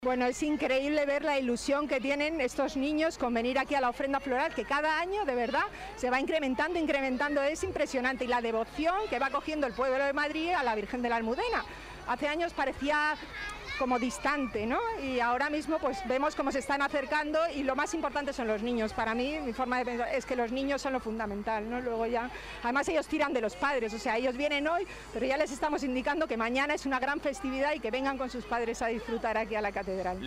Bueno, es increíble ver la ilusión que tienen estos niños con venir aquí a la ofrenda floral, que cada año de verdad se va incrementando, es impresionante, y la devoción que va cogiendo el pueblo de Madrid a la Virgen de la Almudena. Hace años parecía como distante, ¿no? Y ahora mismo pues vemos cómo se están acercando, y lo más importante son los niños. Para mí, mi forma de pensar es que los niños son lo fundamental, ¿no? Luego ya, además ellos tiran de los padres, o sea, ellos vienen hoy, pero ya les estamos indicando que mañana es una gran festividad y que vengan con sus padres a disfrutar aquí a la catedral.